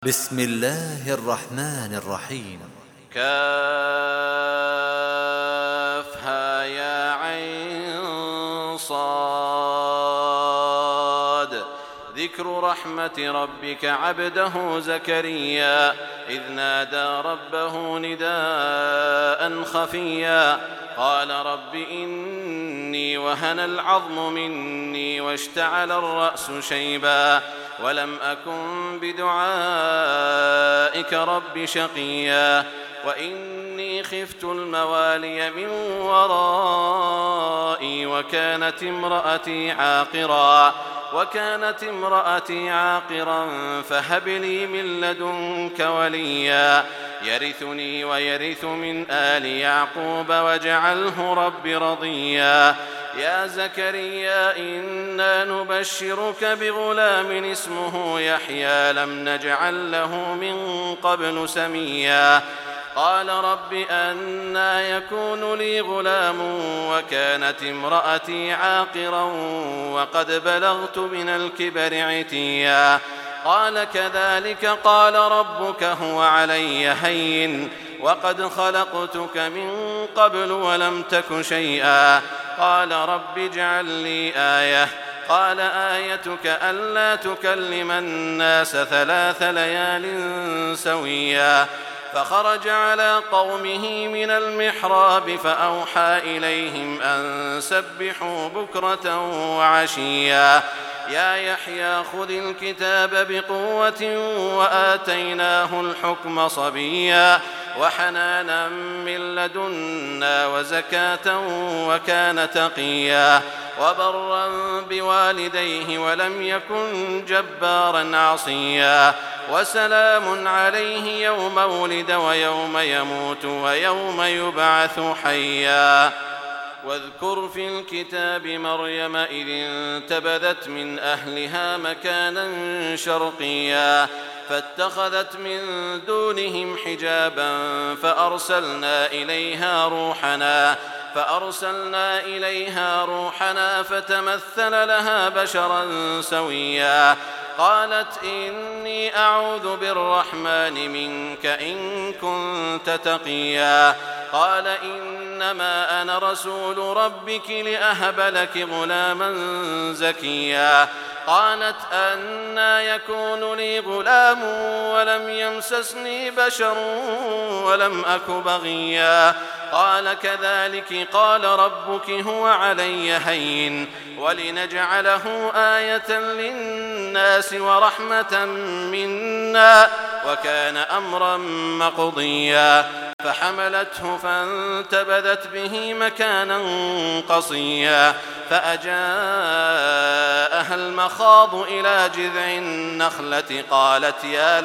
بسم الله الرحمن الرحيم. كافها يا عين صاد. ذكر رحمة ربك عبده زكريا إذ نادى ربه نداء خفيا قال رب إني وهن العظم مني واشتعل الرأس شيبا ولم أكن بدعائك رب شقيا وإني خفت الموالي من ورائي وكانت امرأتي عاقرا فهب لي من لدنك وليا يرثني ويرث من آل يعقوب واجعله رب رضيا يا زكريا إنا نبشرك بغلام اسمه يحيى لم نجعل له من قبل سميا قال رب أنى يكون لي غلام وكانت امرأتي عاقرا وقد بلغت من الكبر عتيا قال كذلك قال ربك هو علي هين وقد خلقتك من قبل ولم تك شيئا قال رب اجعل لي آية قال آيتك ألا تكلم الناس 3 ليال سويا فخرج على قومه من المحراب فأوحى إليهم أن سبحوا بكرة وعشيا يا يحيى خذ الكتاب بقوة وآتيناه الحكم صبيا وحنانا من لدنا وزكاة وكان تقيا وبرا بوالديه ولم يكن جبارا عصيا وسلام عليه يوم ولد ويوم يموت ويوم يبعث حيا واذكر في الكتاب مريم إذ انتبذت من أهلها مكانا شرقيا فاتخذت من دونهم حجابا فأرسلنا إليها روحنا فتمثل لها بشرا سويا قالت إني أعوذ بالرحمن منك إن كنت تقيا قال إنما أنا رسول ربك لأهب لك غلاما زكيا قالت أنى يكون لي غلام ولم يمسسني بشر ولم أك بغيا قال كذلك قال ربك هو علي هين ولنجعله آية للناس ورحمة منا وكان أمرا مقضيا فحملته فانتبذت به مكانا قصيا فأجاءها المخاض إلى جذع النخلة قالت يا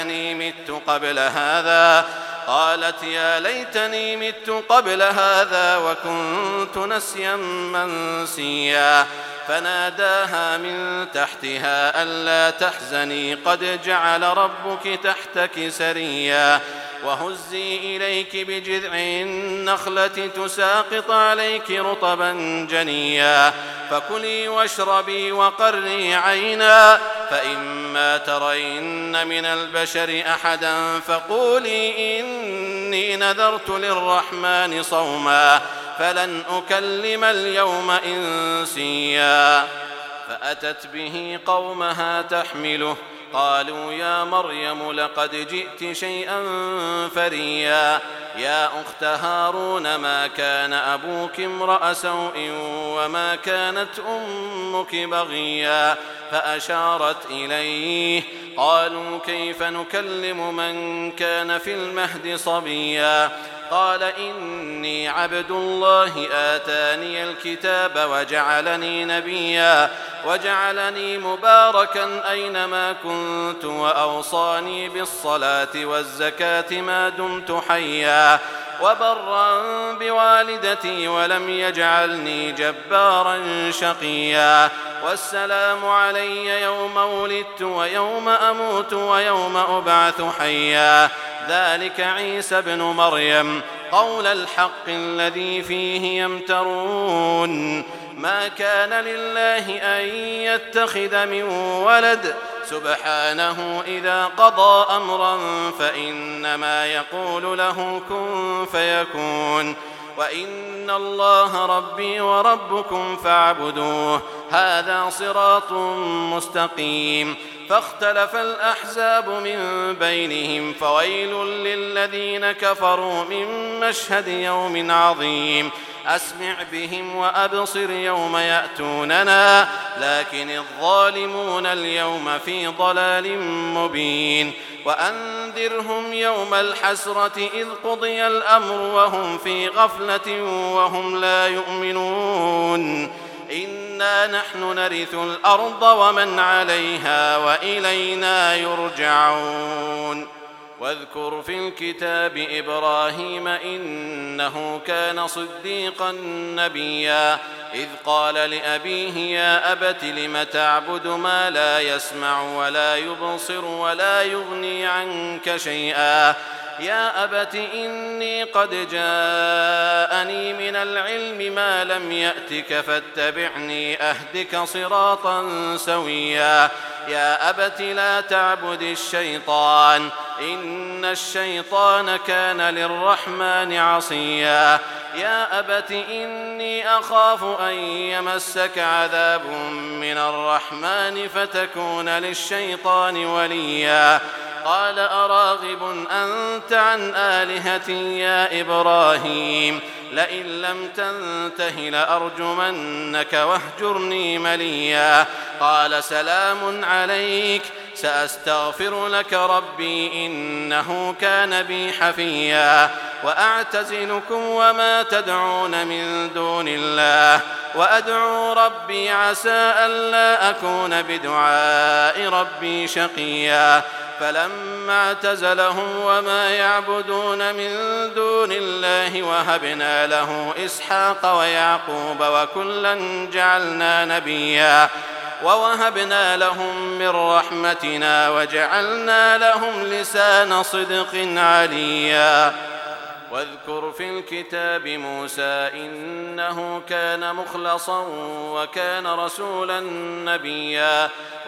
ليتني مت قبل هذا وكنت نسيا منسيا فناداها من تحتها ألا تحزني قد جعل ربك تحتك سريا وهزي إليك بجذع النخلة تساقط عليك رطبا جنيا فكلي واشربي وقري عينا فإما ترين من البشر أحدا فقولي إني نذرت للرحمن صوما فلن أكلم اليوم إنسيا فأتت به قومها تحمله قالوا يا مريم لقد جئت شيئا فريا يا أخت هارون ما كان أبوك امرأ سوء وما كانت أمك بغيا فأشارت إليه قالوا كيف نكلم من كان في المهد صبيا قال إني عبد الله آتاني الكتاب وجعلني نبيا وجعلني مباركا أينما كنت وأوصاني بالصلاة والزكاة ما دمت حيا وبرا بوالدتي ولم يجعلني جبارا شقيا والسلام علي يوم ولدت ويوم أموت ويوم أبعث حيا ذلك عيسى ابن مريم قول الحق الذي فيه يمترون ما كان لله أن يتخذ من ولد سبحانه إذا قضى أمرا فإنما يقول له كن فيكون وإن الله ربي وربكم فاعبدوه هذا صراط مستقيم فاختلف الأحزاب من بينهم فويل للذين كفروا من مشهد يوم عظيم أسمع بهم وأبصر يوم يأتوننا لكن الظالمون اليوم في ضلال مبين وأنذرهم يوم الحسرة إذ قضي الأمر وهم في غفلة وهم لا يؤمنون إنا نحن نرث الأرض ومن عليها وإلينا يرجعون واذكر في الكتاب إبراهيم إنه كان صديقا نبيا إذ قال لأبيه يا أبت لم تعبد ما لا يسمع ولا يبصر ولا يغني عنك شيئا يا أبت إني قد جاءني من العلم ما لم يأتك فاتبعني أهدك صراطا سويا يا أبت لا تعبد الشيطان إن الشيطان كان للرحمن عصيا يا أبت إني أخاف أن يمسك عذاب من الرحمن فتكون للشيطان وليا قال أراغب أنت عن آلهتي يا إبراهيم لئن لم تنته لأرجمنك واهجرني مليا قال سلام عليك سأستغفر لك ربي إنه كان بي حفيا وأعتزلكم وما تدعون من دون الله وأدعو ربي عسى ألا أكون بدعاء ربي شقيا فلما اعتزلهم وما يعبدون من دون الله وهبنا له إسحاق ويعقوب وكلا جعلنا نبيا ووهبنا لهم من رحمتنا وجعلنا لهم لسان صدق عليا واذكر في الكتاب موسى إنه كان مخلصا وكان رسولا نبيا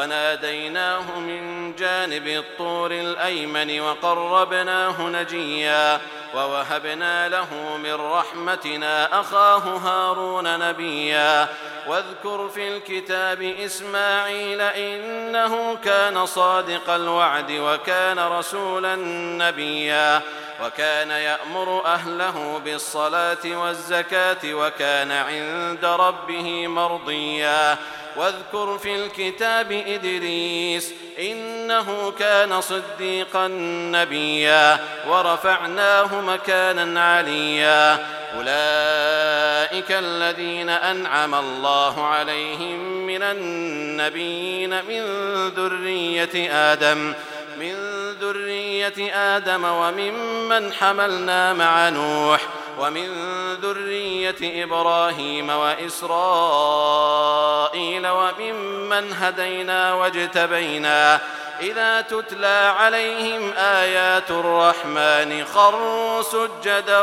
وناديناه من جانب الطور الأيمن وقربناه نجيا ووهبنا له من رحمتنا أخاه هارون نبيا واذكر في الكتاب إسماعيل إنه كان صادق الوعد وكان رسولا نبيا وكان يأمر أهله بالصلاة والزكاة وكان عند ربه مرضيا واذكر في الكتاب إدريس إنه كان صديقا نبيا ورفعناه مكانا عليا أولئك الذين أنعم الله عليهم من النبيين من ذرية آدم وممن حملنا مع نوح ومن ذرية إبراهيم وإسرائيل وممن هدينا واجتبينا إذا تتلى عليهم آيات الرحمن خروا سجدا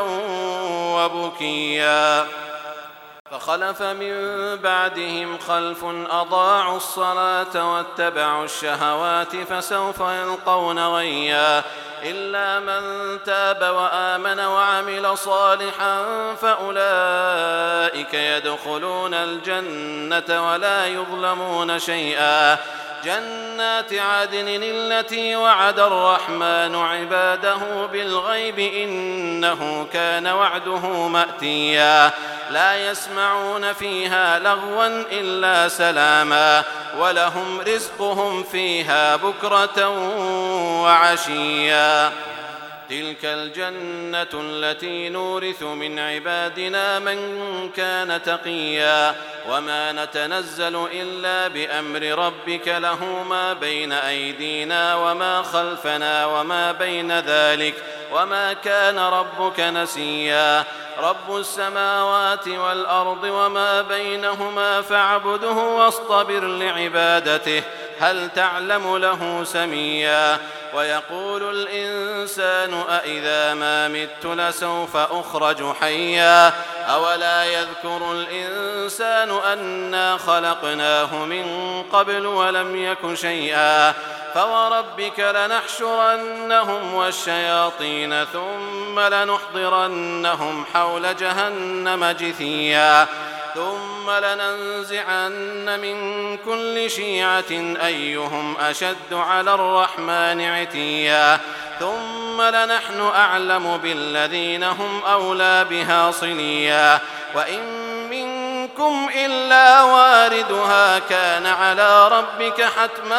وبكيا فخلف من بعدهم خلف أضاعوا الصلاة واتبعوا الشهوات فسوف يلقون غيا إلا من تاب وآمن وعمل صالحا فأولئك يدخلون الجنة ولا يظلمون شيئا جنات عدن التي وعد الرحمن عباده بالغيب إنه كان وعده مأتيا لا يسمعون فيها لغوا إلا سلاما ولهم رزقهم فيها بكرة وعشيا تلك الجنة التي نورث من عبادنا من كان تقيا وما نتنزل إلا بأمر ربك له ما بين أيدينا وما خلفنا وما بين ذلك وما كان ربك نسيا رب السماوات والأرض وما بينهما فاعبده واصطبر لعبادته هل تعلم له سميا ويقول الإنسان أإذا ما مت لسوف أخرج حيا أولا يذكر الإنسان أنا خلقناه من قبل ولم يك شيئا فوربك لنحشرنهم والشياطين ثم لنحضرنهم حول جهنم جثيا ثم لننزعن من كل شيعة أيهم أشد على الرحمن عتيا ثم لنحن أعلم بالذين هم أولى بها صليا وإن منكم إلا واردها كان على ربك حتما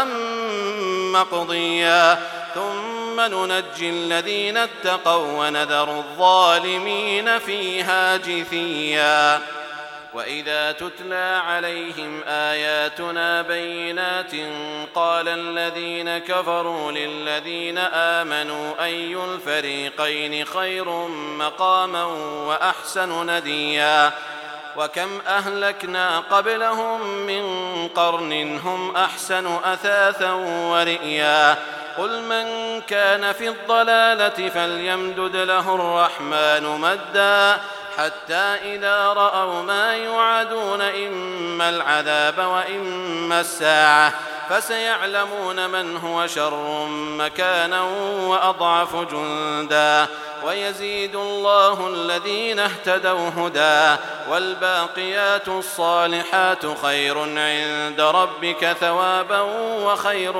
مقضيا ثم ننجي الذين اتقوا ونذر الظالمين فيها جثيا وإذا تتلى عليهم آياتنا بينات قال الذين كفروا للذين آمنوا أي الفريقين خير مقاما وأحسن نديا وكم أهلكنا قبلهم من قرن هم أحسن أثاثا ورئيا قل من كان في الضلالة فليمدد له الرحمن مدا حتى إذا رأوا ما يوعدون إما العذاب وإما الساعة فسيعلمون من هو شر مكانا وأضعف جندا ويزيد الله الذين اهتدوا هدى والباقيات الصالحات خير عند ربك ثوابا وخير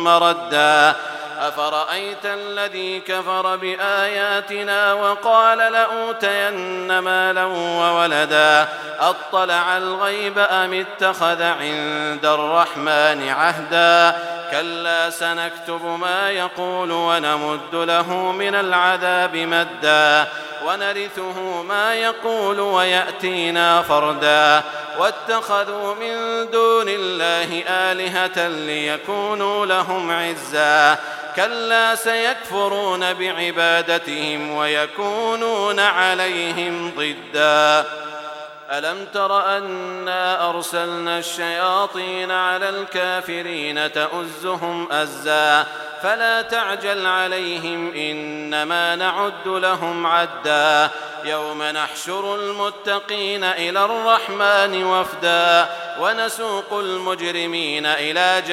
مردا أفرأيت الذي كفر بآياتنا وقال لأوتين مالا وولدا أطلع الغيب أم اتخذ عند الرحمن عهدا كلا سنكتب ما يقول ونمد له من العذاب مدا ونرثه ما يقول ويأتينا فردا واتخذوا من دون الله آلهة ليكونوا لهم عزا كلا سيكفرون بعبادتهم ويكونون عليهم ضدا ألم تر أنا أرسلنا الشياطين على الكافرين تؤزهم أزا فلا تعجل عليهم إنما نعد لهم عدا يوم نحشر المتقين إلى الرحمن وفدا ونسوق المجرمين إلى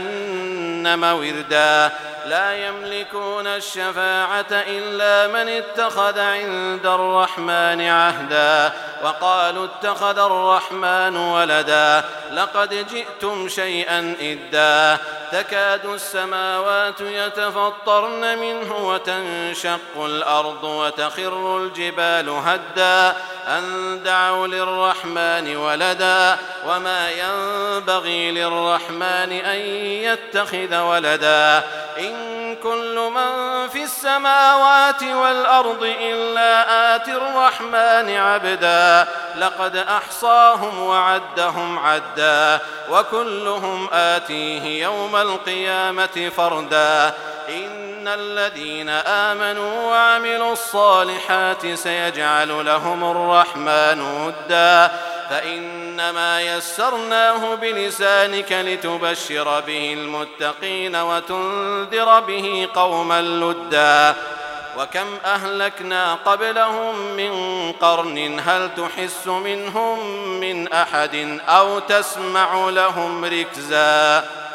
جهنم وردا لا يملكون الشفاعة إلا من اتخذ عند الرحمن عهدا وقالوا اتخذ الرحمن ولدا لقد جئتم شيئا إدا تكاد السماوات يتفطرن منه وتنشق الأرض وتخر الجبال هدا أن دعوا للرحمن ولدا وما ينبغي للرحمن أن يتخذ ولدا إن كل من في السماوات والأرض إلا آتي الرحمن عبدا لقد أحصاهم وعدهم عدا وكلهم آتيه يوم القيامة فردا إن الذين آمنوا وعملوا الصالحات سيجعل لهم الرحمن ودا فإنما يسرناه بلسانك لتبشر به المتقين وتنذر به قوما لدا وكم أهلكنا قبلهم من قرن هل تحس منهم من أحد أو تسمع لهم ركزا